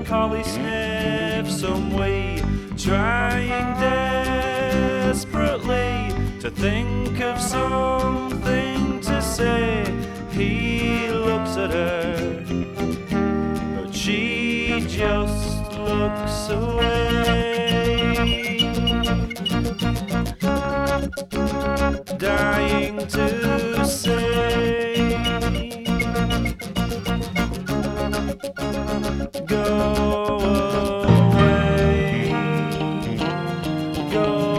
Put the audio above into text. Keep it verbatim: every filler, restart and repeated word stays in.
collie sniff some wee, trying desperately to think of something to say. He looks at her, but she just looks away, dying to say, go away, go